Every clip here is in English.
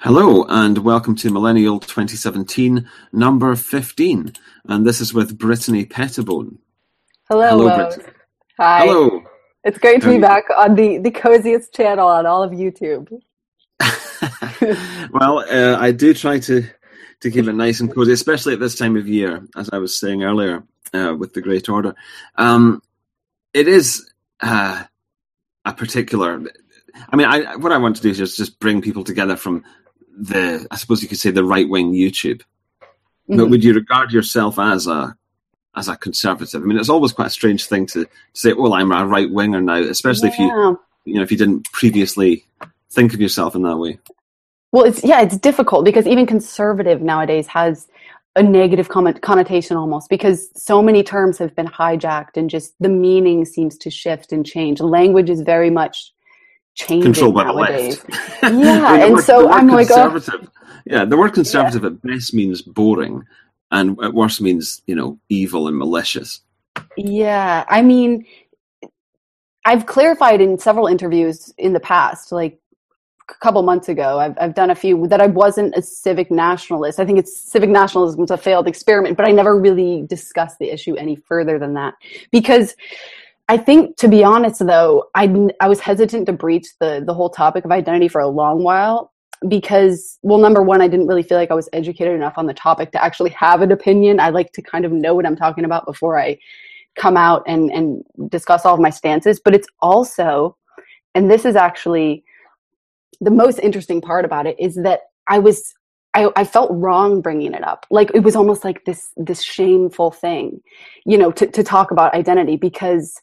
Hello and welcome to Millennial 2017, number 15. And this is with Brittany Pettibone. Hello, Hello, Rose. Brittany. Hi. Hello. It's great to How are be you? back on the coziest channel on all of YouTube. Well, I do try to keep it nice and cozy, especially at this time of year, as I was saying earlier with the Great Order. It is a particular... what I want to do is just bring people together from I suppose you could say, the right-wing YouTube. But would you regard yourself as a conservative? I mean, it's always quite a strange thing to say, well, I'm a right-winger now, especially if you didn't previously think of yourself in that way. Well, it's difficult because even conservative nowadays has a negative connotation almost, because so many terms have been hijacked and just the meaning seems to shift and change. Language is very much changing Controlled by nowadays. the left. Yeah, and so I'm like, the word conservative at best means boring, and at worst means, evil and malicious. Yeah, I mean, I've clarified in several interviews in the past, like a couple months ago, I've done a few, that I wasn't a civic nationalist. I think civic nationalism is a failed experiment, but I never really discussed the issue any further than that. Because I think, to be honest, though, I was hesitant to breach the whole topic of identity for a long while because, well, number one, I didn't really feel like I was educated enough on the topic to actually have an opinion. I like to kind of know what I'm talking about before I come out and discuss all of my stances. But it's also, and this is actually the most interesting part about it, is that I felt wrong bringing it up. Like it was almost like this shameful thing, to talk about identity, because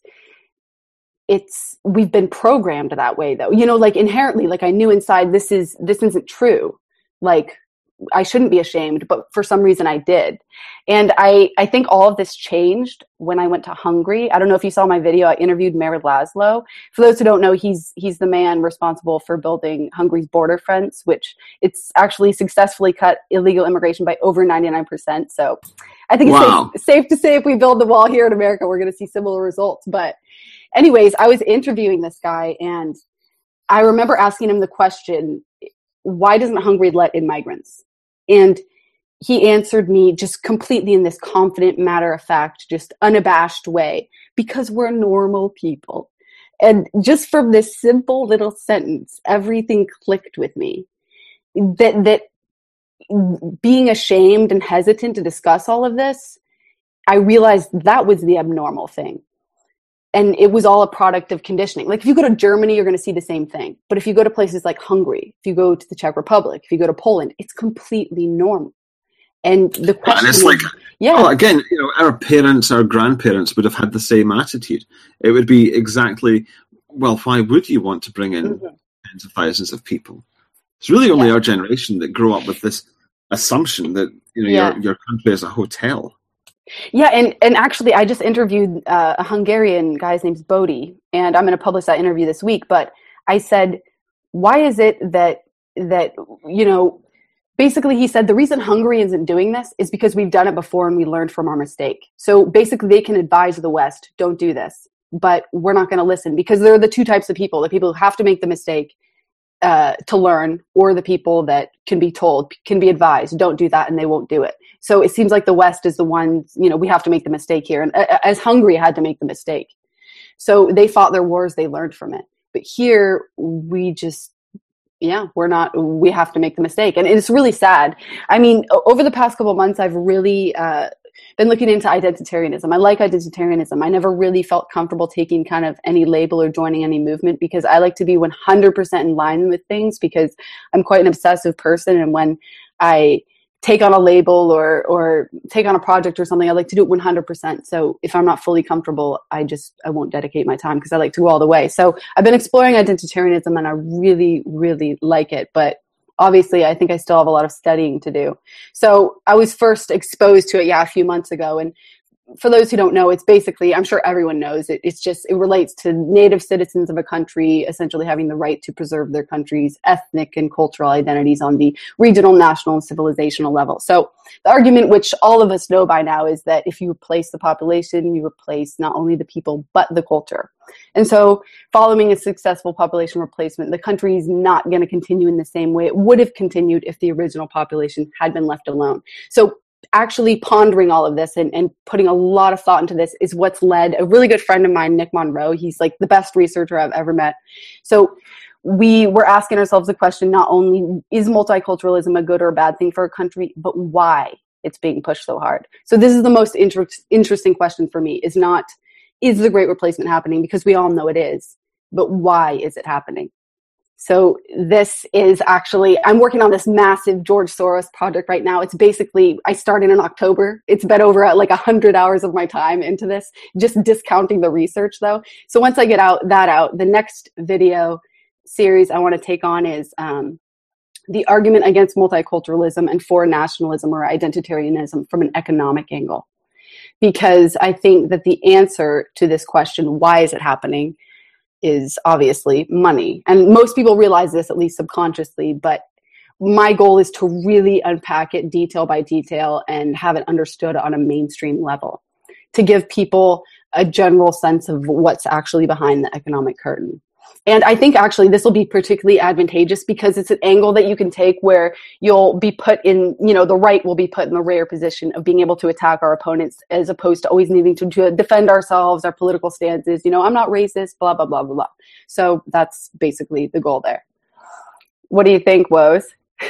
we've been programmed that way though, like inherently, like I knew inside this isn't true. Like I shouldn't be ashamed, but for some reason I did. And I think all of this changed when I went to Hungary. I don't know if you saw my video. I interviewed Mayor Laszlo. For those who don't know, he's the man responsible for building Hungary's border fence, which it's actually successfully cut illegal immigration by over 99%. So I think it's safe to say if we build the wall here in America, we're going to see similar results. But anyways, I was interviewing this guy and I remember asking him the question, why doesn't Hungary let in migrants? And he answered me just completely in this confident, matter-of-fact, just unabashed way, because we're normal people. And just from this simple little sentence, everything clicked with me. That being ashamed and hesitant to discuss all of this, I realized that was the abnormal thing. And it was all a product of conditioning. Like if you go to Germany, you're going to see the same thing. But if you go to places like Hungary, if you go to the Czech Republic, if you go to Poland, it's completely normal. And the question is, well, again, our parents, our grandparents would have had the same attitude. It would be exactly, well, why would you want to bring in tens of thousands of people? It's really only our generation that grew up with this assumption that your country is a hotel. Yeah, and actually, I just interviewed a Hungarian guy. His name's Bodhi, and I'm going to publish that interview this week. But I said, why is it that basically he said the reason Hungary isn't doing this is because we've done it before and we learned from our mistake. So basically, they can advise the West, don't do this, but we're not going to listen, because there are the two types of people: the people who have to make the mistake to learn, or the people that can be told, can be advised, don't do that, and they won't do it. So it seems like the West is the ones, we have to make the mistake here. And as Hungary had to make the mistake. So they fought their wars, they learned from it. But here we just, we have to make the mistake. And it's really sad. I mean, over the past couple of months, I've really been looking into identitarianism. I like identitarianism. I never really felt comfortable taking kind of any label or joining any movement, because I like to be 100% in line with things, because I'm quite an obsessive person. And when I take on a label or take on a project or something, I like to do it 100%. So if I'm not fully comfortable, I won't dedicate my time, because I like to go all the way. So I've been exploring identitarianism and I really, really like it. But obviously, I think I still have a lot of studying to do. So I was first exposed to it, a few months ago. And for those who don't know, it's basically, I'm sure everyone knows, it relates to native citizens of a country essentially having the right to preserve their country's ethnic and cultural identities on the regional, national, and civilizational level. So the argument, which all of us know by now, is that if you replace the population, you replace not only the people, but the culture. And so following a successful population replacement, the country is not going to continue in the same way it would have continued if the original population had been left alone. So actually pondering all of this and putting a lot of thought into this is what's led a really good friend of mine, Nick Monroe. He's like the best researcher I've ever met. So we were asking ourselves the question, not only is multiculturalism a good or a bad thing for a country, but why it's being pushed so hard. So this is the most interesting question for me, is not, is the Great Replacement happening? Because we all know it is, but why is it happening? So this is actually, I'm working on this massive George Soros project right now. It's basically, I started in October. It's been over like 100 hours of my time into this, just discounting the research though. So once I get that out, the next video series I want to take on is the argument against multiculturalism and for nationalism or identitarianism from an economic angle. Because I think that the answer to this question, why is it happening, is obviously money. And most people realize this, at least subconsciously, but my goal is to really unpack it detail by detail and have it understood on a mainstream level, to give people a general sense of what's actually behind the economic curtain. And I think actually this will be particularly advantageous because it's an angle that you can take where you'll be put in, the right will be put in the rare position of being able to attack our opponents as opposed to always needing to defend ourselves, our political stances. I'm not racist, blah, blah, blah, blah, blah. So that's basically the goal there. What do you think, Woes?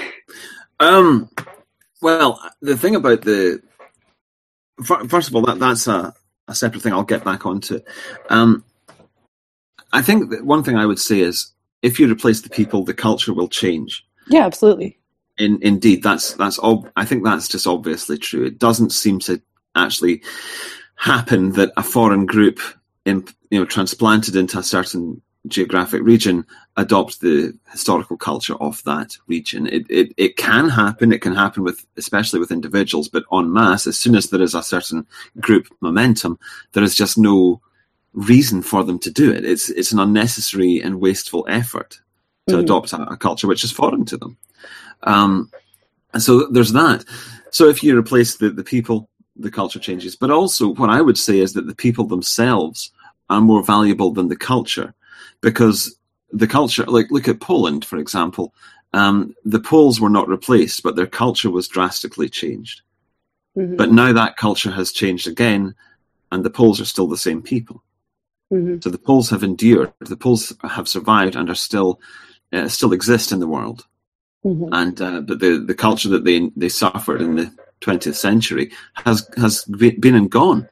Well, the thing about first of all, that's a separate thing I'll get back onto. I think that one thing I would say is if you replace the people, the culture will change. Yeah, absolutely. Indeed, I think that's just obviously true. It doesn't seem to actually happen that a foreign group, transplanted into a certain geographic region, adopt the historical culture of that region. It can happen. It can happen especially with individuals, but en masse, as soon as there is a certain group momentum, there is just no reason for them to do it. It's an unnecessary and wasteful effort to adopt a culture which is foreign to them. And so there's that. So if you replace the people, the culture changes. But also what I would say is that the people themselves are more valuable than the culture, because the culture, like look at Poland, for example, the Poles were not replaced, but their culture was drastically changed. Mm-hmm. But now that culture has changed again, and the Poles are still the same people. Mm-hmm. So the Poles have endured, the Poles have survived and are still exist in the world. Mm-hmm. And but the culture that they suffered in the 20th century has been and gone.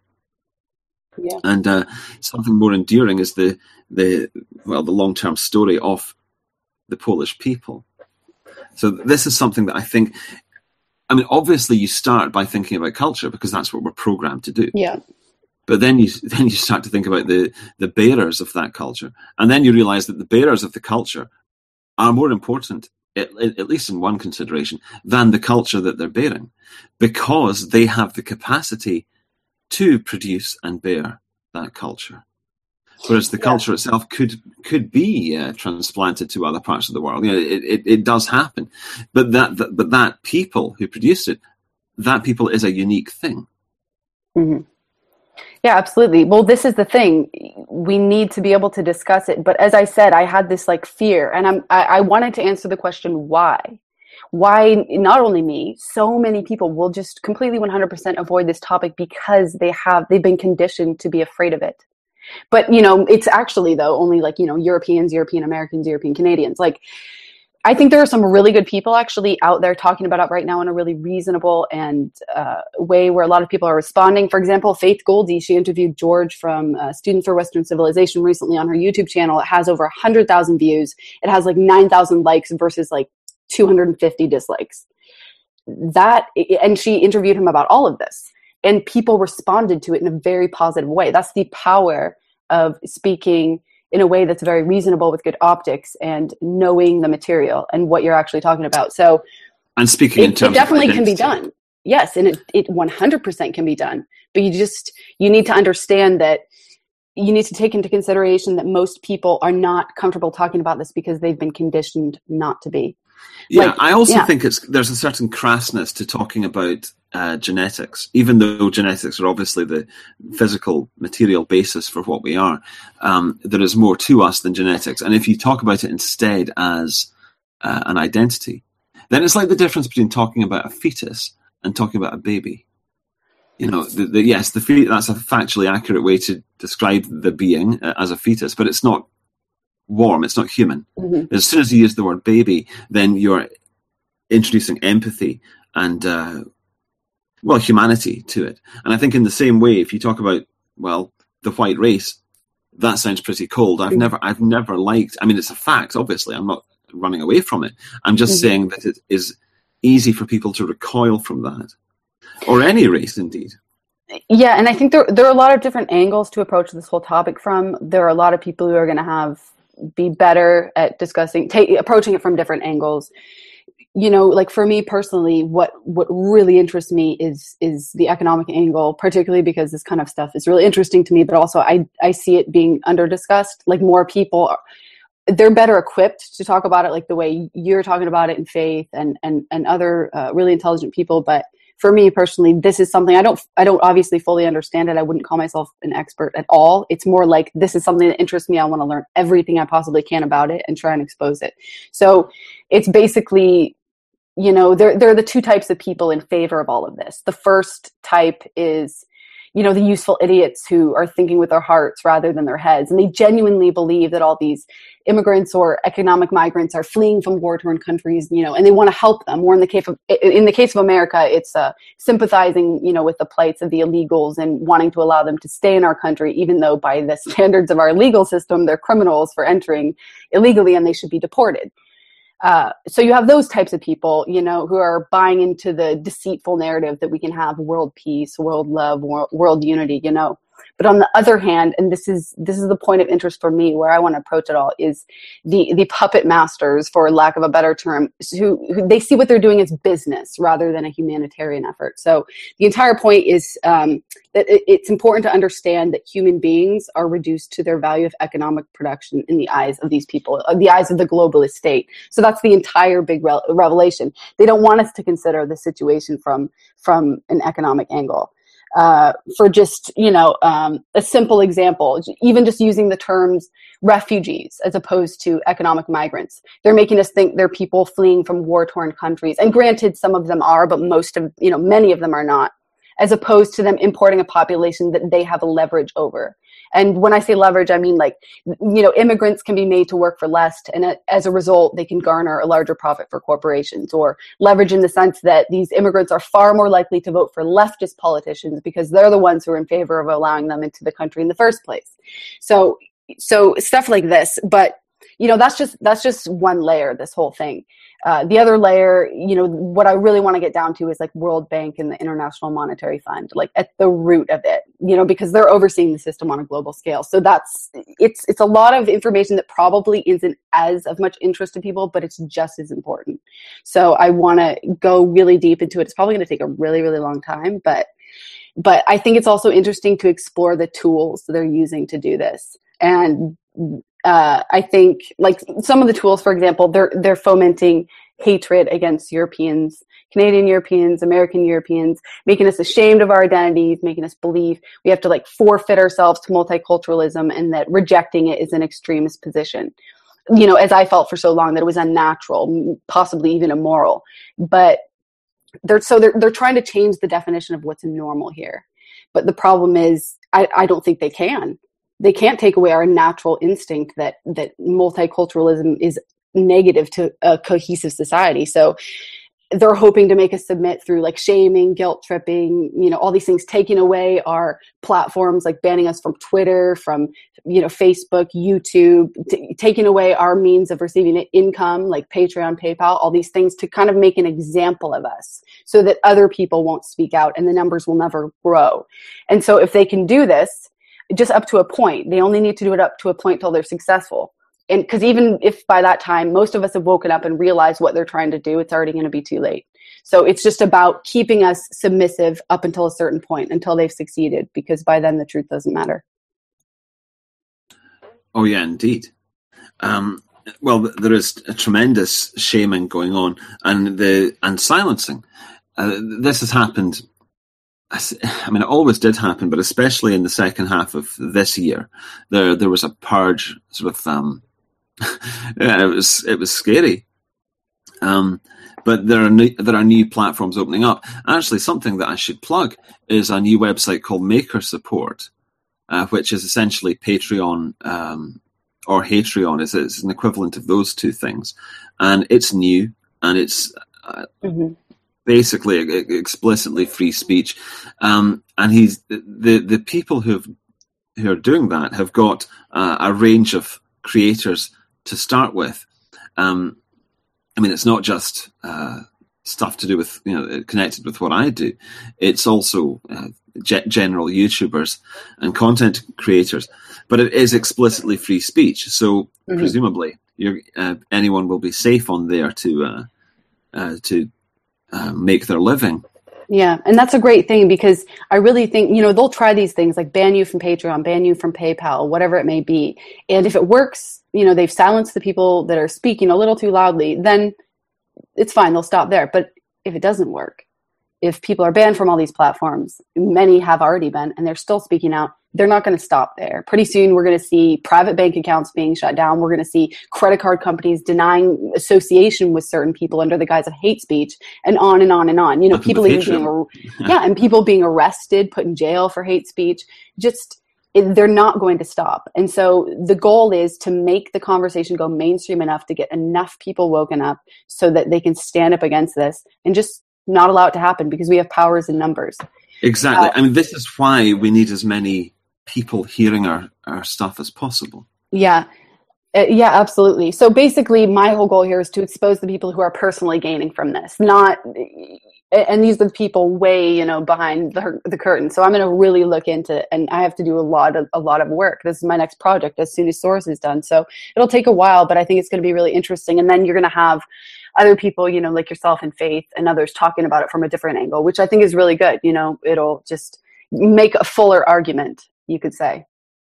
Yeah. And something more enduring is the long-term story of the Polish people. So this is something that I think, obviously you start by thinking about culture because that's what we're programmed to do. Yeah. But then you start to think about the bearers of that culture. And then you realize that the bearers of the culture are more important, at least in one consideration, than the culture that they're bearing, because they have the capacity to produce and bear that culture. Whereas the culture itself could be transplanted to other parts of the world. It does happen. But that people who produced it, that people is a unique thing. Mm-hmm. Yeah, absolutely. Well, this is the thing. We need to be able to discuss it. But as I said, I had this fear, and I wanted to answer the question, why? Why not only me, so many people will just completely 100% avoid this topic because they've been conditioned to be afraid of it. But, it's actually, though, only Europeans, European Americans, European Canadians. I think there are some really good people actually out there talking about it right now in a really reasonable and way where a lot of people are responding. For example, Faith Goldy, she interviewed George from Students for Western Civilization recently on her YouTube channel. It has over 100,000 views. It has 9,000 likes versus 250 dislikes. And she interviewed him about all of this. And people responded to it in a very positive way. That's the power of speaking in a way that's very reasonable with good optics and knowing the material and what you're actually talking about. So, and speaking in terms it definitely of can be done. Yes, and it 100% can be done. But you need to understand that you need to take into consideration that most people are not comfortable talking about this because they've been conditioned not to be. Yeah, I also think there's a certain crassness to talking about genetics, even though genetics are obviously the physical material basis for what we are. There is more to us than genetics. And if you talk about it instead as an identity, then it's like the difference between talking about a fetus and talking about a baby. You know, yes, the fetus, that's a factually accurate way to describe the being as a fetus, but it's not warm, it's not human. Mm-hmm. As soon as you use the word baby, then you're introducing empathy and humanity to it. And I think in the same way, if you talk about the white race, that sounds pretty cold. I've never liked. I mean, it's a fact. Obviously, I'm not running away from it. I'm just saying that it is easy for people to recoil from that, or any race, indeed. Yeah, and I think there are a lot of different angles to approach this whole topic from. There are a lot of people who are going to be better at approaching it from different angles. You know, like for me personally, what really interests me is the economic angle, particularly because this kind of stuff is really interesting to me, but also I see it being under discussed. Like more people they're better equipped to talk about it like the way you're talking about it in Faith and other really intelligent people. But for me personally, this is something I don't obviously fully understand it. I wouldn't call myself an expert at all. It's more like this is something that interests me. I want to learn everything I possibly can about it and try and expose it. So it's basically, you know, there are the two types of people in favor of all of this. The first type is, you know, the useful idiots who are thinking with their hearts rather than their heads. And they genuinely believe that all these immigrants or economic migrants are fleeing from war-torn countries, you know, and they want to help them. Or in the case of America, it's sympathizing, you know, with the plights of the illegals and wanting to allow them to stay in our country, even though by the standards of our legal system, they're criminals for entering illegally and they should be deported. So you have those types of people, you know, who are buying into the deceitful narrative that we can have world peace, world love, world unity, you know. But on the other hand, and this is the point of interest for me, where I want to approach it all, is the puppet masters, for lack of a better term, who they see what they're doing as business rather than a humanitarian effort. So the entire point is that it's important to understand that human beings are reduced to their value of economic production in the eyes of these people, the eyes of the globalist state. So that's the entire big revelation. They don't want us to consider the situation from an economic angle. For just, you know, a simple example, even just using the terms refugees as opposed to economic migrants, they're making us think they're people fleeing from war-torn countries. And granted, some of them are, but many of them are not, as opposed to them importing a population that they have a leverage over. And when I say leverage, I mean, like, you know, immigrants can be made to work for less, and as a result, they can garner a larger profit for corporations. Or leverage in the sense that these immigrants are far more likely to vote for leftist politicians because they're the ones who are in favor of allowing them into the country in the first place. So stuff like this. But, you know, that's just one layer, this whole thing. The other layer, you know, what I really want to get down to is like World Bank and the International Monetary Fund, like at the root of it, you know, because they're overseeing the system on a global scale. So it's a lot of information that probably isn't as of much interest to people, but it's just as important. So I want to go really deep into it. It's probably going to take a really, really long time, but I think it's also interesting to explore the tools that they're using to do this. And I think, like, some of the tools, for example, they're fomenting hatred against Europeans, Canadian Europeans, American Europeans, making us ashamed of our identities, making us believe we have to like forfeit ourselves to multiculturalism, and that rejecting it is an extremist position. You know, as I felt for so long that it was unnatural, possibly even immoral. But they're trying to change the definition of what's normal here. But the problem is, I don't think they can. They can't take away our natural instinct that multiculturalism is negative to a cohesive society. So they're hoping to make us submit through like shaming, guilt tripping, you know, all these things, taking away our platforms, like banning us from Twitter, from, you know, Facebook, YouTube, taking away our means of receiving income, like Patreon, PayPal, all these things, to kind of make an example of us so that other people won't speak out and the numbers will never grow. And so if they can do this, just up to a point. They only need to do it up to a point till they're successful. and because even if by that time most of us have woken up and realized what they're trying to do, it's already going to be too late. So it's just about keeping us submissive up until a certain point, until they've succeeded, because by then the truth doesn't matter. Oh yeah, indeed. Well, there is a tremendous shaming going on, and silencing. This has happened. I mean, it always did happen, but especially in the second half of this year, there was a purge. Sort of, yeah, it was scary. But there are new platforms opening up. Actually, something that I should plug is a new website called Maker Support, which is essentially Patreon or Hatreon. It's an equivalent of those two things, and it's new, and it's basically explicitly free speech. And the people who are doing that have got a range of creators to start with. I mean, it's not just stuff to do with, connected with what I do. It's also general YouTubers and content creators. But it is explicitly free speech. So presumably anyone will be safe on there to make their living. Yeah, and that's a great thing, because I really think, they'll try these things like ban you from Patreon, ban you from PayPal, whatever it may be. And if it works, they've silenced the people that are speaking a little too loudly, then it's fine, they'll stop there. But if it doesn't work, if people are banned from all these platforms, many have already been, and they're still speaking out, they're not going to stop there. Pretty soon we're going to see private bank accounts being shut down. We're going to see credit card companies denying association with certain people under the guise of hate speech, and on and on and on. People even and people being arrested, put in jail for hate speech. They're not going to stop. And so the goal is to make the conversation go mainstream enough to get enough people woken up so that they can stand up against this and just not allow it to happen, because we have powers in numbers. Exactly. I mean, this is why we need as many people hearing our stuff as possible. Yeah. Yeah, absolutely. So basically my whole goal here is to expose the people who are personally gaining from this, and these are the people way, behind the curtain. So I'm going to really look into, and I have to do a lot of work. This is my next project as soon as Source is done. So it'll take a while, but I think it's going to be really interesting. And then you're going to have other people, like yourself and Faith and others talking about it from a different angle, which I think is really good. It'll just make a fuller argument, you could say.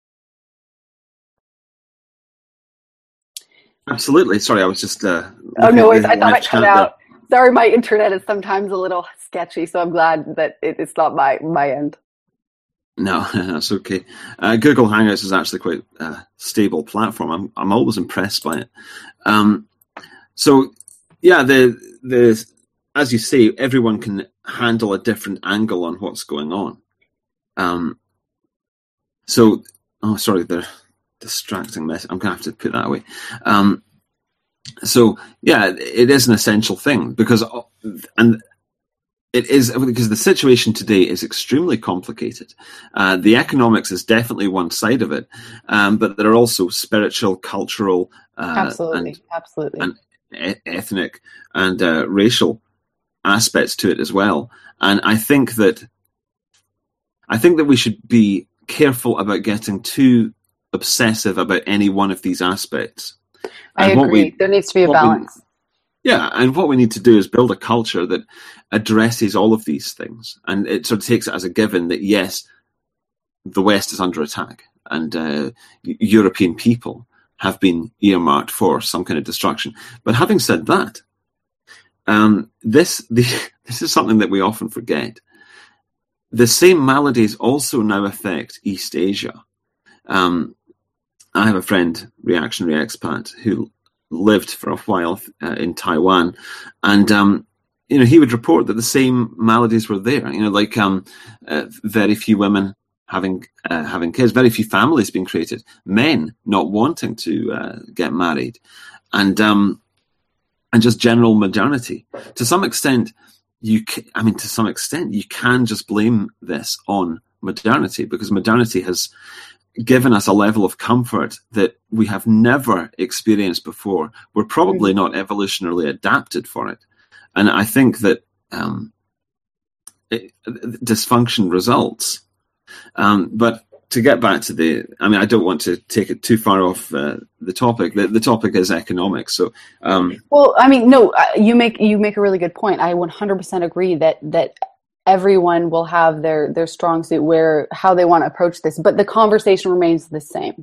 Absolutely. Sorry, I was just... oh, no worries. I thought I cut out. Sorry, my internet is sometimes a little sketchy, so I'm glad that it's not my end. No, that's okay. Google Hangouts is actually quite a stable platform. I'm always impressed by it. So, yeah, the as you say, everyone can handle a different angle on what's going on. Sorry, they're distracting mess. I'm going to have to put that away. So yeah, it is an essential thing because the situation today is extremely complicated. The economics is definitely one side of it, but there are also spiritual, cultural, absolutely, and ethnic and racial aspects to it as well. And I think that we should be careful about getting too obsessive about any one of these aspects. I agree. There needs to be a balance. And what we need to do is build a culture that addresses all of these things. And it sort of takes it as a given that, yes, the West is under attack and European people have been earmarked for some kind of destruction. But having said that, this is something that we often forget. The same maladies also now affect East Asia. I have a friend, reactionary expat, who lived for a while in Taiwan, and he would report that the same maladies were there. Very few women having kids, very few families being created, men not wanting to get married, and just general modernity. To some extent, you can just blame this on modernity, because modernity has given us a level of comfort that we have never experienced before. We're probably not evolutionarily adapted for it. And I think that dysfunction results. But to get back to I don't want to take it too far off the topic. The topic is economics. So, well, no, you make a really good point. I 100% agree that everyone will have their strong suit, how they want to approach this, but the conversation remains the same.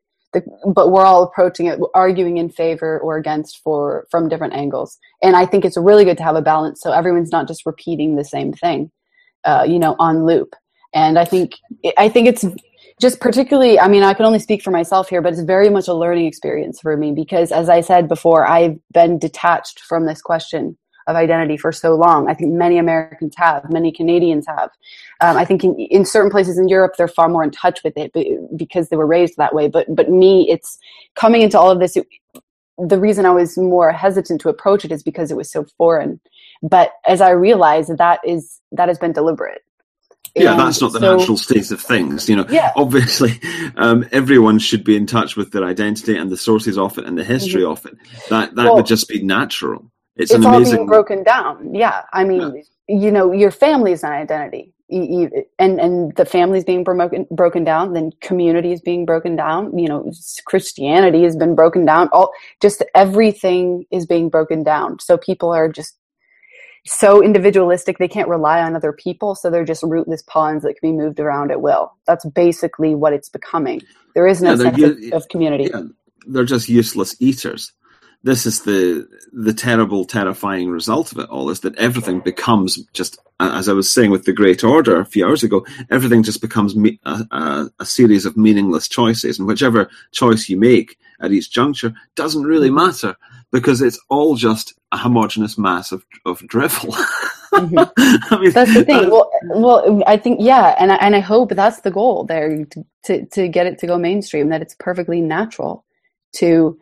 But we're all approaching it, arguing in favor or against from different angles. And I think it's really good to have a balance, so everyone's not just repeating the same thing, on loop. And I think it's just particularly, I can only speak for myself here, but it's very much a learning experience for me because, as I said before, I've been detached from this question of identity for so long. I think many Americans have, many Canadians have. I think in certain places in Europe, they're far more in touch with it because they were raised that way. But me, it's coming into all of this. The reason I was more hesitant to approach it is because it was so foreign. But as I realized, that has been deliberate. Yeah, that's not the natural state of things. Yeah. Obviously, everyone should be in touch with their identity and the sources of it and the history of it. That would just be natural. It's an amazing... all being broken down. Yeah. Your family is an identity. And the family is being broken down, then community is being broken down. Christianity has been broken down. Just everything is being broken down. So people are just so individualistic, they can't rely on other people. So they're just rootless pawns that can be moved around at will. That's basically what it's becoming. There is no sense of community. Yeah, they're just useless eaters. This is the terrible, terrifying result of it all, is that everything becomes just, as I was saying with the Great Order a few hours ago, everything just becomes a series of meaningless choices. And whichever choice you make at each juncture doesn't really matter because it's all just a homogenous mass of drivel. Mm-hmm. That's the thing. Well, I think, yeah. And I hope that's the goal there, to get it to go mainstream, that it's perfectly natural to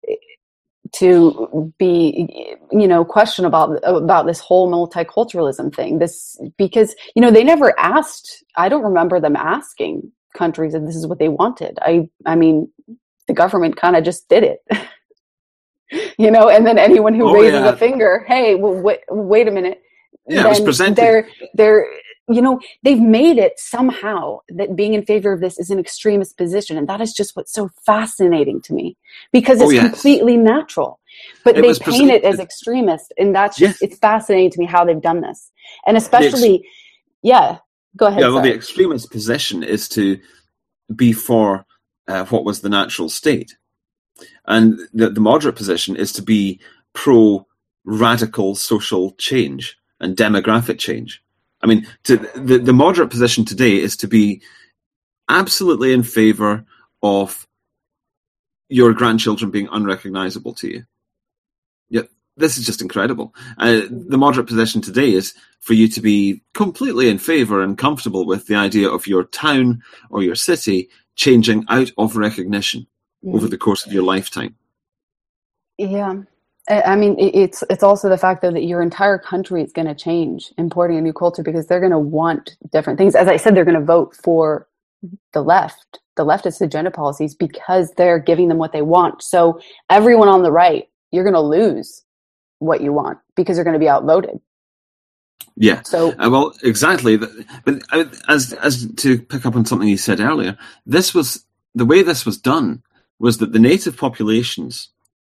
be, question about this whole multiculturalism thing. Because they never asked. I don't remember them asking countries if this is what they wanted. I mean, the government kind of just did it, and then anyone who raises a finger, hey, well, wait a minute. Yeah, it was presented. They're they've made it somehow that being in favor of this is an extremist position. And that is just what's so fascinating to me, because it's completely natural, but they paint it as extremist. And that's just, it's fascinating to me how they've done this. And especially, go ahead. Yeah, well, the extremist position is to be for what was the natural state. And the moderate position is to be pro-radical social change and demographic change. I mean, the moderate position today is to be absolutely in favour of your grandchildren being unrecognisable to you. Yeah, this is just incredible. The moderate position today is for you to be completely in favour and comfortable with the idea of your town or your city changing out of recognition over the course of your lifetime. Yeah. I mean, it's also the fact, though, that your entire country is going to change, importing a new culture, because they're going to want different things. As I said, they're going to vote for the leftist agenda policies because they're giving them what they want. So everyone on the right, you're going to lose what you want because you're going to be outvoted. Yeah. So well, exactly. But as to pick up on something you said earlier, the way this was done was that the native populations,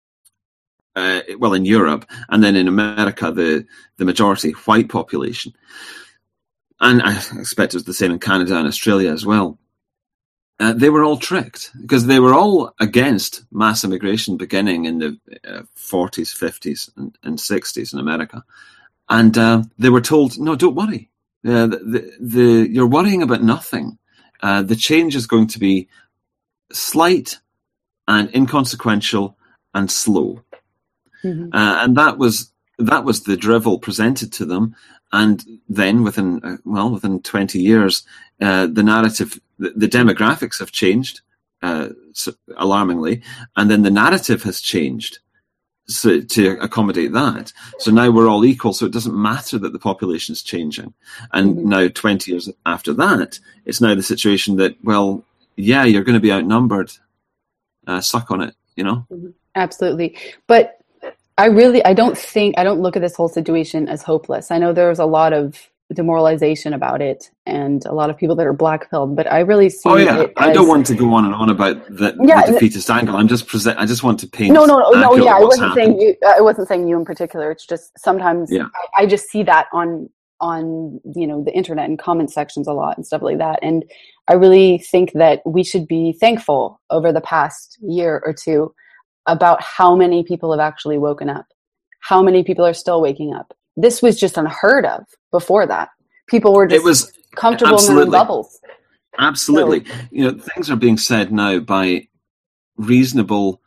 in Europe, and then in America, the majority white population, and I expect it was the same in Canada and Australia as well, they were all tricked because they were all against mass immigration beginning in the 40s, 50s, and 60s in America. And they were told, no, don't worry. You're worrying about nothing. The change is going to be slight and inconsequential and slow. Mm-hmm. And that was the drivel presented to them. And then within 20 years, the narrative, the demographics have changed alarmingly, and then the narrative has changed to accommodate that. So now we're all equal, so it doesn't matter that the population is changing. And now 20 years after that, it's now the situation that, you're going to be outnumbered. Suck on it, Absolutely. But I don't look at this whole situation as hopeless. I know there's a lot of demoralization about it and a lot of people that are black-pilled, but I really see it I don't want to go on and on about the defeatist angle. I just want to paint. No. Yeah, I wasn't saying you in particular. It's just sometimes I just see that on the internet and comment sections a lot and stuff like that. And I really think that we should be thankful over the past year or two about how many people have actually woken up, how many people are still waking up. This was just unheard of before that. People were just comfortable in their own bubbles. Absolutely. So, things are being said now by reasonable,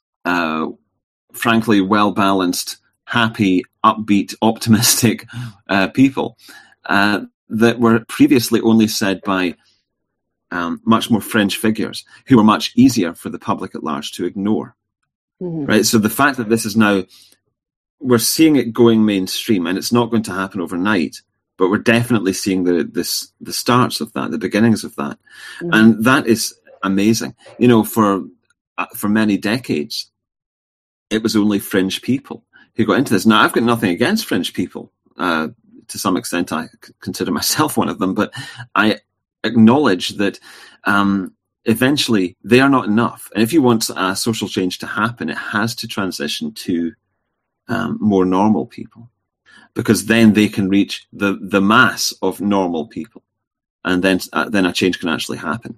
frankly, well-balanced, happy, upbeat, optimistic people that were previously only said by much more fringe figures who were much easier for the public at large to ignore. Mm-hmm. Right? So the fact that this is now, we're seeing it going mainstream, and it's not going to happen overnight, but we're definitely seeing the starts of that, the beginnings of that. Mm-hmm. And that is amazing. For many decades, it was only fringe people who got into this. Now, I've got nothing against fringe people. To some extent, I consider myself one of them, but I acknowledge that eventually they are not enough. And if you want social change to happen, it has to transition to more normal people, because then they can reach the mass of normal people, and then a change can actually happen.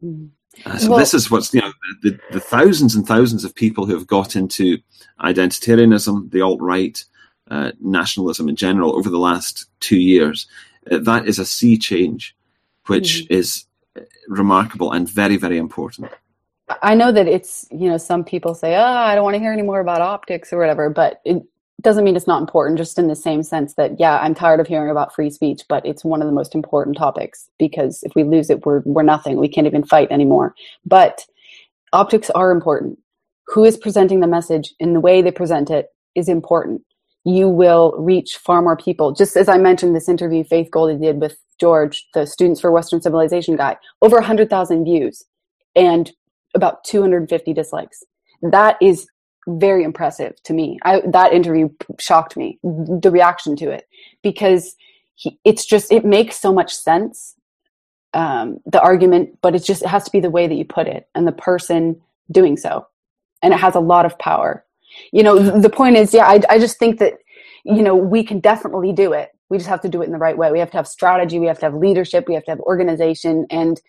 This is what's the thousands and thousands of people who have got into identitarianism, the alt-right, nationalism in general over the last 2 years. That is a sea change, which is remarkable and very, very important. I know that it's, some people say, I don't want to hear any more about optics or whatever, but it doesn't mean it's not important, just in the same sense that, I'm tired of hearing about free speech, but it's one of the most important topics, because if we lose it, we're nothing. We can't even fight anymore. But optics are important. Who is presenting the message in the way they present it is important. You will reach far more people. Just as I mentioned, this interview Faith Goldy did with George, the Students for Western Civilization guy, over 100,000 views and about 250 dislikes. That is very impressive to me. That interview shocked me, the reaction to it, because it makes so much sense, the argument, but it has to be the way that you put it and the person doing so. And it has a lot of power. The point is, I just think that, we can definitely do it. We just have to do it in the right way. We have to have strategy. We have to have leadership. We have to have organization. And,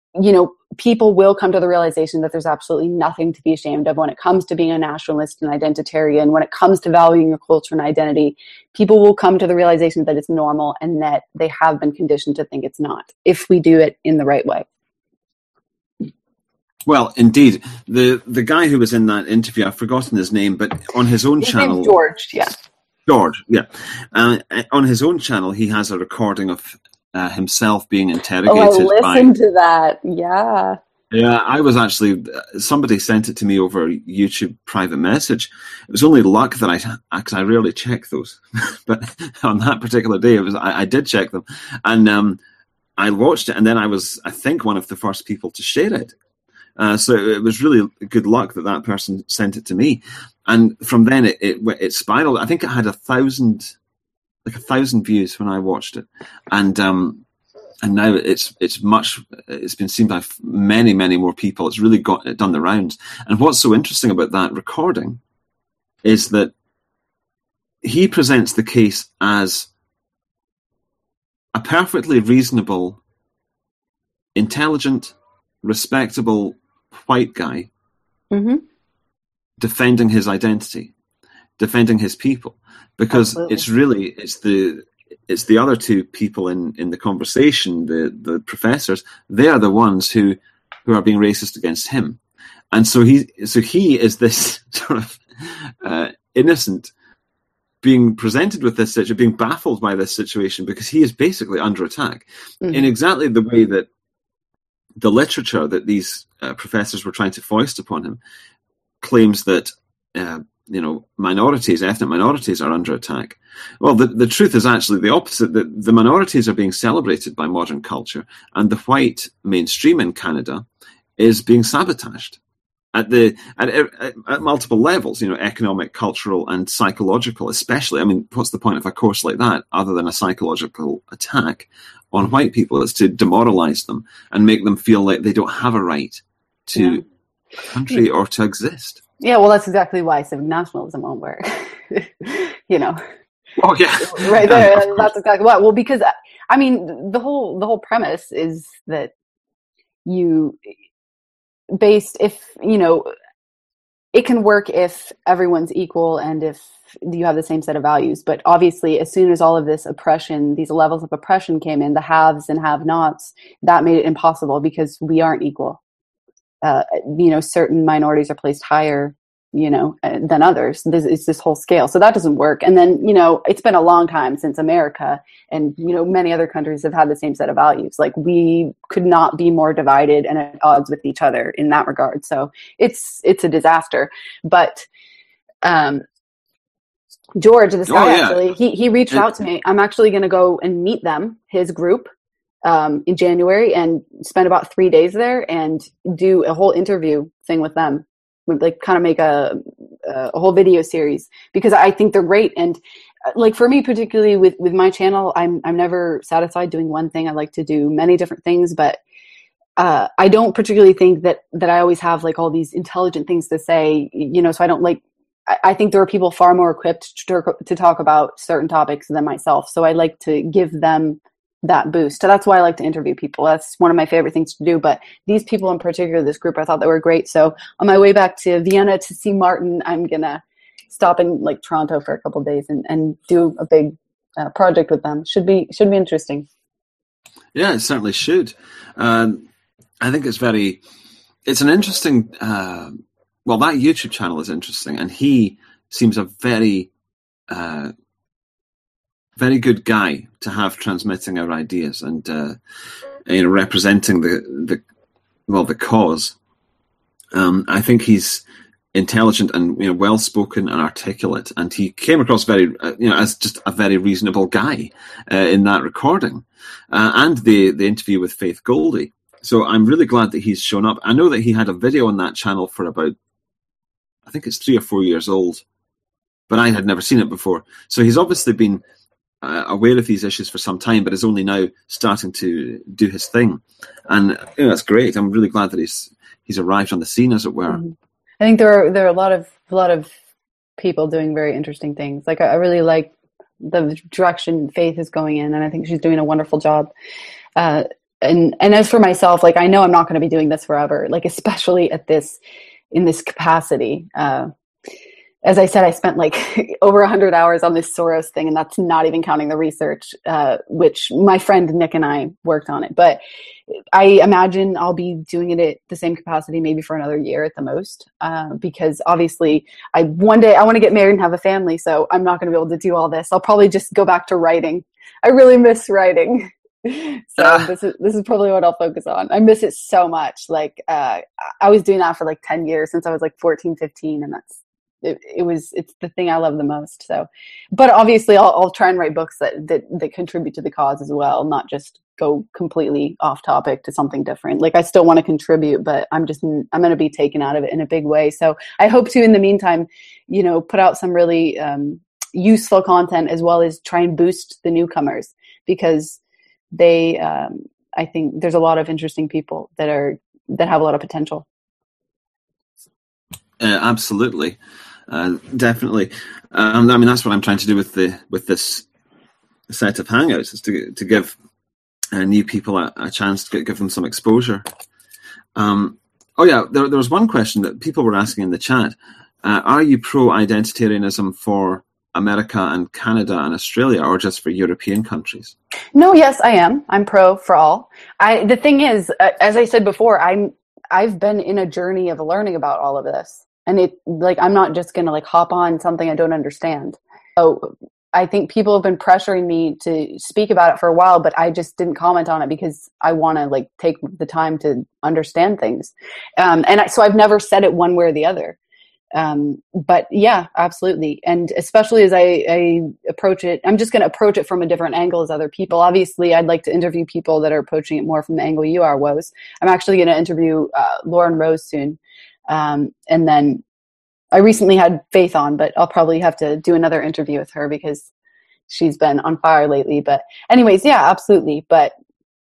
people will come to the realization that there's absolutely nothing to be ashamed of when it comes to being a nationalist and identitarian, when it comes to valuing your culture and identity. People will come to the realization that it's normal and that they have been conditioned to think it's not, if we do it in the right way. Well, indeed. The guy who was in that interview, I've forgotten his name, but on his own channel... Name's George, yeah. George, yeah. On his own channel, he has a recording of himself being interrogated. I listened to that, yeah. Yeah, I was actually... Somebody sent it to me over YouTube private message. It was only luck that I rarely check those. But on that particular day, I did check them. And I watched it, and then I was, I think, one of the first people to share it. So it was really good luck that person sent it to me. And from then it spiraled. I think it had 1,000 views when I watched it. And now it's been seen by many, many more people. It's really done the rounds. And what's so interesting about that recording is that he presents the case as a perfectly reasonable, intelligent, respectable white guy defending his identity, defending his people, because Absolutely. it's the other two people in the conversation, the professors. They are the ones who are being racist against him, and so he is this sort of innocent being presented with this situation, being baffled by this situation, because he is basically under attack in exactly the way that the literature that these professors were trying to foist upon him claims that minorities, ethnic minorities, are under attack. Well, the truth is actually the opposite. That the minorities are being celebrated by modern culture, and the white mainstream in Canada is being sabotaged. at multiple levels, economic, cultural, and psychological. Especially, I mean, what's the point of a course like that other than a psychological attack on white people? It's to demoralize them and make them feel like they don't have a right to a country or to exist. Yeah, well, that's exactly why civic nationalism won't work. Oh yeah, right there. That's exactly why. Well, because I mean, the whole premise is that it can work if everyone's equal and if you have the same set of values. But obviously, as soon as all of this oppression, these levels of oppression came in, the haves and have-nots, that made it impossible because we aren't equal. Certain minorities are placed higher, than others. It's this whole scale. So that doesn't work. And then, it's been a long time since America and, many other countries have had the same set of values. Like we could not be more divided and at odds with each other in that regard. So it's a disaster. But, George, this guy, actually, he reached out to me. I'm actually going to go and meet them, his group, in January and spend about 3 days there and do a whole interview thing with them. Like kind of make a whole video series because I think they're great. And like for me, particularly with my channel, I'm never satisfied doing one thing. I like to do many different things, but I don't particularly think that I always have like all these intelligent things to say, so I don't I think there are people far more equipped to talk about certain topics than myself. So I like to give them that boost. So that's why I like to interview people. That's one of my favorite things to do. But these people in particular, this group, I thought they were great. So on my way back to Vienna to see Martin, I'm going to stop in like Toronto for a couple of days and do a big project with them. Should be interesting. Yeah, it certainly should. I think it's an interesting, that YouTube channel is interesting. And he seems a very good guy to have transmitting our ideas and representing the cause. I think he's intelligent and well spoken and articulate, and he came across very as just a very reasonable guy in that recording and the interview with Faith Goldie. So I'm really glad that he's shown up. I know that he had a video on that channel for about, I think it's 3 or 4 years old, but I had never seen it before. So he's obviously been aware of these issues for some time, but is only now starting to do his thing, and that's great. I'm really glad that he's arrived on the scene, as it were. Mm-hmm. I think there are a lot of people doing very interesting things. Like I really like the direction Faith is going in, and I think she's doing a wonderful job. And as for myself, like I know I'm not going to be doing this forever, like especially in this capacity. As I said, I spent like over 100 hours on this Soros thing, and that's not even counting the research, which my friend Nick and I worked on it. But I imagine I'll be doing it at the same capacity maybe for another year at the most, because obviously one day I want to get married and have a family, so I'm not going to be able to do all this. I'll probably just go back to writing. I really miss writing. So this is probably what I'll focus on. I miss it so much. Like I was doing that for like 10 years since I was like 14, 15, and it's the thing I love the most. So, but obviously I'll try and write books that contribute to the cause as well, not just go completely off topic to something different. Like I still want to contribute, but I'm going to be taken out of it in a big way. So I hope to, in the meantime, put out some really useful content as well as try and boost the newcomers, because I think there's a lot of interesting people that have a lot of potential. Absolutely. Definitely. I mean, that's what I'm trying to do with this set of Hangouts, is to give new people a chance to give them some exposure. There was one question that people were asking in the chat. Are you pro-identitarianism for America and Canada and Australia, or just for European countries? No, yes, I am. I'm pro for all. The thing is, as I said before, I've been in a journey of learning about all of this. And I'm not just going to hop on something I don't understand. So I think people have been pressuring me to speak about it for a while, but I just didn't comment on it because I want to take the time to understand things. So I've never said it one way or the other. But yeah, absolutely. And especially as I approach it, I'm just going to approach it from a different angle as other people. Obviously, I'd like to interview people that are approaching it more from the angle you are, Woz. I'm actually going to interview Lauren Rose soon. And then I recently had Faith on, but I'll probably have to do another interview with her because she's been on fire lately. But anyways, yeah, absolutely. But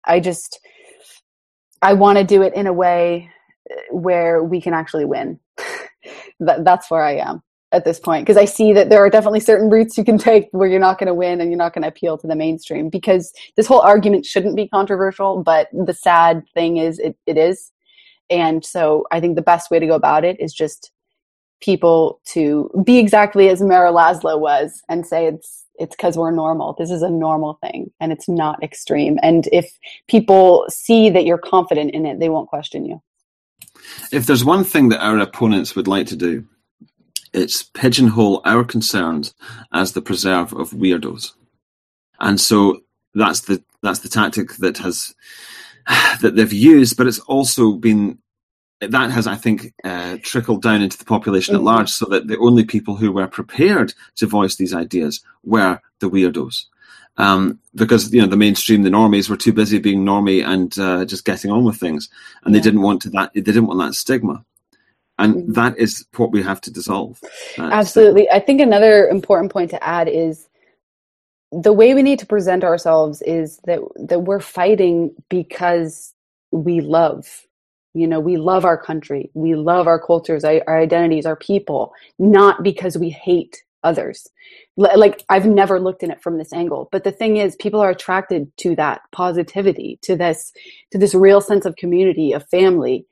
I want to do it in a way where we can actually win. That's where I am at this point, because I see that there are definitely certain routes you can take where you're not going to win and you're not going to appeal to the mainstream, because this whole argument shouldn't be controversial, but the sad thing is it is. And so I think the best way to go about it is just people to be exactly as Mara Laszlo was and say it's because we're normal. This is a normal thing and it's not extreme. And if people see that you're confident in it, they won't question you. If there's one thing that our opponents would like to do, it's pigeonhole our concerns as the preserve of weirdos. And so that's the tactic that they've used, but it's also been, that has, I think, trickled down into the population at large, so that the only people who were prepared to voice these ideas were the weirdos. Because, the mainstream, the normies, were too busy being normie and just getting on with things. And they didn't want that stigma. And that is what we have to dissolve. Absolutely. I think another important point to add is the way we need to present ourselves is that we're fighting because we love. We love our country. We love our cultures, our identities, our people, not because we hate others. Like, I've never looked at it from this angle. But the thing is, people are attracted to that positivity, to this real sense of community, of family.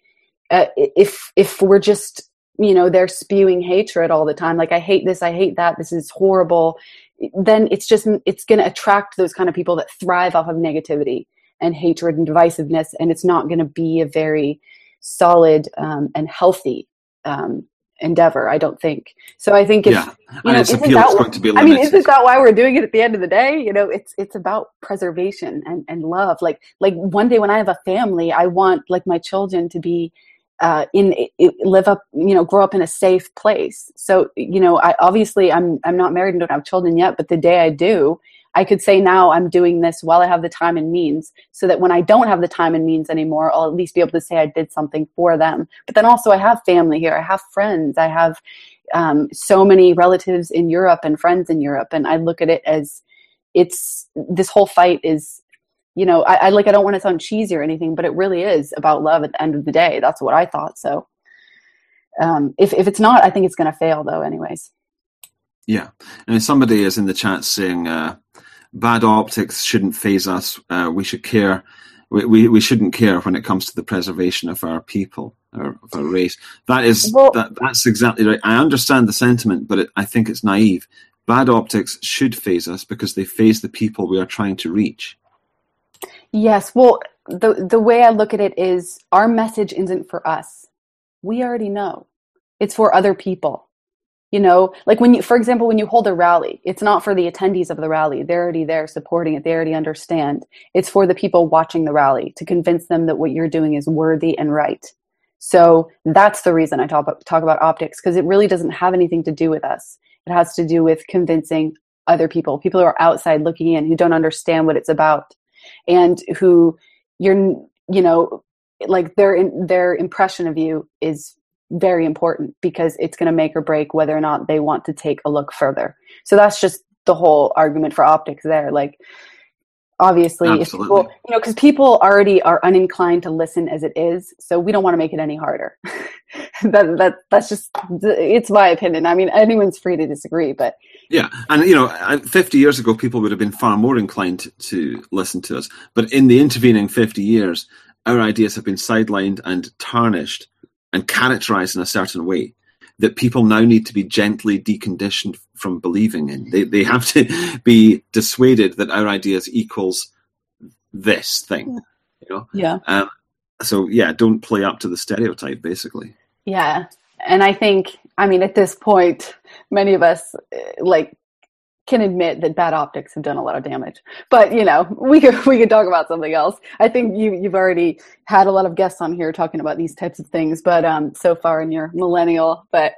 If we're just, they're spewing hatred all the time, like, I hate this, I hate that, this is horrible, then it's going to attract those kind of people that thrive off of negativity and hatred and divisiveness, and it's not going to be a very solid and healthy endeavor, I don't think. So I think and its appeal is going to be limited. Isn't that why we're doing it at the end of the day? It's about preservation and love. Like one day when I have a family, I want, like, my children to be grow up in a safe place. So, I'm not married and don't have children yet, but the day I do, I could say now I'm doing this while I have the time and means, so that when I don't have the time and means anymore, I'll at least be able to say I did something for them. But then also I have family here. I have friends. I have so many relatives in Europe and friends in Europe. And I look at it as this whole fight is, I don't want to sound cheesy or anything, but it really is about love at the end of the day. That's what I thought. So if it's not, I think it's going to fail though anyways. Yeah. And somebody is in the chat saying, bad optics shouldn't faze us. We should care. We shouldn't care when it comes to the preservation of our people, of our race. That's exactly right. I understand the sentiment, but I think it's naive. Bad optics should faze us because they faze the people we are trying to reach. Yes. Well, the way I look at it is our message isn't for us. We already know. It's for other people. Like for example, when you hold a rally, it's not for the attendees of the rally. They're already there supporting it. They already understand. It's for the people watching the rally, to convince them that what you're doing is worthy and right. So that's the reason I talk about optics, because it really doesn't have anything to do with us. It has to do with convincing other people who are outside looking in, who don't understand what it's about, and who like their impression of you is very important, because it's going to make or break whether or not they want to take a look further. So that's just the whole argument for optics there. Like, obviously, if people, because people already are uninclined to listen as it is, so we don't want to make it any harder. That's just, it's my opinion. I mean, anyone's free to disagree, but yeah. And 50 years ago, people would have been far more inclined to listen to us. But in the intervening 50 years, our ideas have been sidelined and tarnished and characterized in a certain way that people now need to be gently deconditioned from believing in. They have to be dissuaded that our ideas equals this thing. Yeah. So don't play up to the stereotype, basically. Yeah. And I think, at this point, many of us can admit that bad optics have done a lot of damage. But we could talk about something else. I think you've already had a lot of guests on here talking about these types of things, but so far in your millennial. But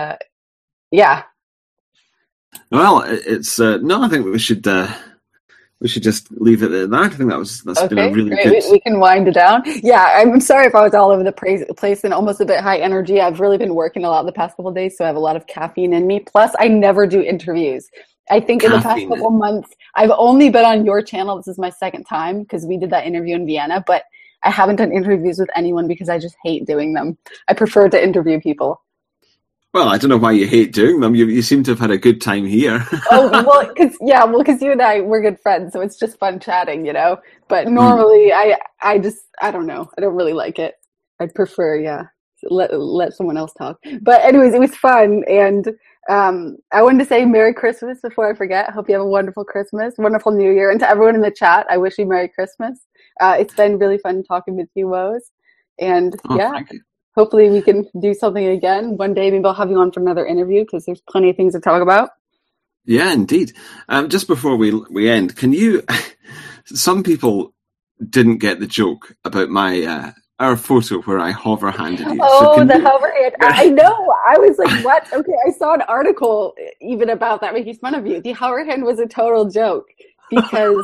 yeah. Well, it's no. I think we should we should just leave it at that. I think that's been a really great. good. We can wind it down. Yeah, I'm sorry if I was all over the place and almost a bit high energy. I've really been working a lot the past couple of days, so I have a lot of caffeine in me. Plus, I never do interviews. I think in the past couple months, I've only been on your channel. This is my second time because we did that interview in Vienna, but I haven't done interviews with anyone because I just hate doing them. I prefer to interview people. Well, I don't know why you hate doing them. You seem to have had a good time here. Because you and I, we're good friends, so it's just fun chatting, you know. But normally, I don't know. I don't really like it. I'd prefer, let someone else talk. But anyways, it was fun, and I wanted to say Merry Christmas before I forget. I hope you have a wonderful Christmas, wonderful New Year, and to everyone in the chat, I wish you Merry Christmas. It's been really fun talking with you, Woz, and thank you. Hopefully we can do something again one day. Maybe I'll have you on for another interview because there's plenty of things to talk about. Yeah, indeed. Just before we end, can you? Some people didn't get the joke about our photo where I hover handed you. Oh, the hover hand! I know. I was like, what? Okay, I saw an article even about that making fun of you. The hover hand was a total joke because,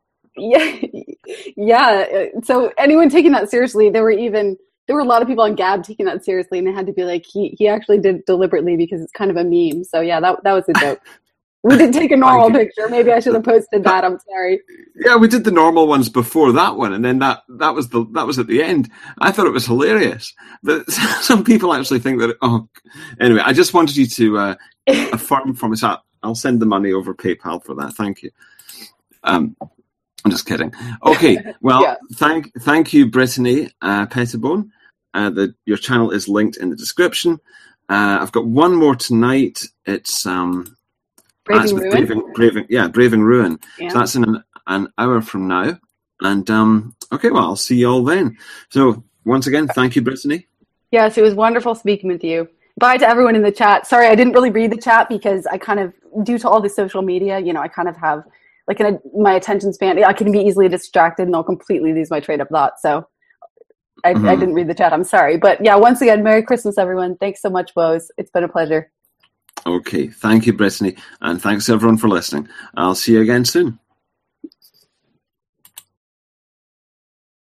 yeah. So anyone taking that seriously, there were a lot of people on Gab taking that seriously, and they had to be like, he actually did it deliberately because it's kind of a meme. So yeah, that was a joke. We did take a normal picture. Maybe I should have posted that. I'm sorry. Yeah, we did the normal ones before that one, and then that was at the end. I thought it was hilarious, but some people actually think that. Oh, anyway, I just wanted you to affirm from us. I'll send the money over PayPal for that. Thank you. I'm just kidding. Okay, well, thank you, Brittany Pettibone. Your channel is linked in the description. I've got one more tonight. It's Braving Ruin. Braving Ruin. Yeah. So that's in an hour from now. And okay, well, I'll see you all then. So once again, thank you, Brittany. Yes, it was wonderful speaking with you. Bye to everyone in the chat. Sorry, I didn't really read the chat because I kind of, due to all the social media, I kind of have my attention span. I can be easily distracted and I'll completely lose my train of thought. So I didn't read the chat. I'm sorry. But yeah, once again, Merry Christmas, everyone. Thanks so much, Woz. It's been a pleasure. Okay. Thank you, Brittany. And thanks, everyone, for listening. I'll see you again soon.